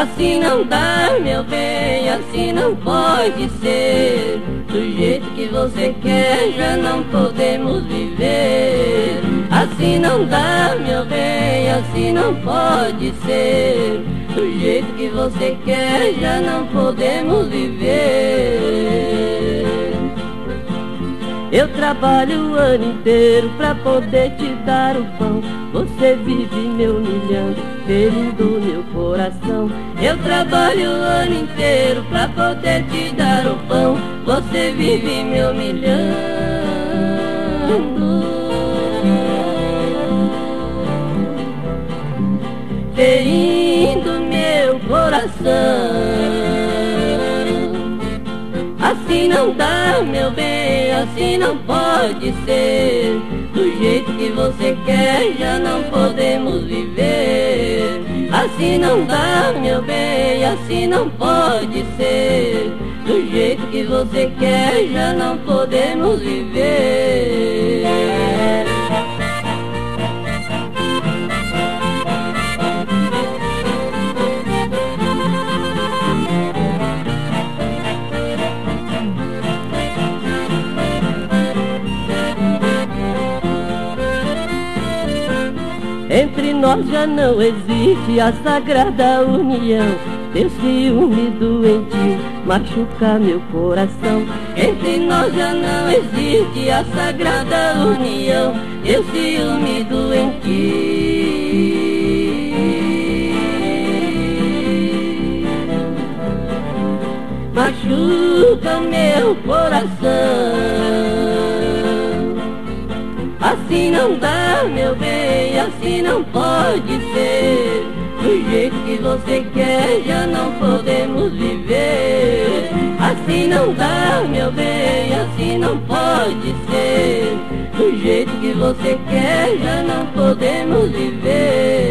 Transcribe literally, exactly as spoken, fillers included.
Assim não dá, meu bem, assim não pode ser. Do jeito que você quer já não podemos viver. Assim não dá, meu bem, assim não pode ser. Do jeito que você quer já não podemos viver. Eu trabalho o ano inteiro pra poder te dar o pão. Você vive me humilhando, ferindo meu coração. Eu trabalho o ano inteiro pra poder te dar o pão. Você vive me humilhando, ferindo meu coração. Assim não dá, meu bem, assim não pode ser. Do jeito que você quer já não podemos viver. Assim não dá, meu bem, assim não pode ser. Do jeito que você quer já não podemos viver. Entre nós já não existe a sagrada união. Teu ciúme doentio machuca meu coração. Entre nós já não existe a sagrada união. Teu ciúme doentio machuca meu coração. Assim não dá, meu bem, assim não pode ser. Do jeito que você quer já não podemos viver. Assim não dá, meu bem, assim não pode ser. Do jeito que você quer já não podemos viver.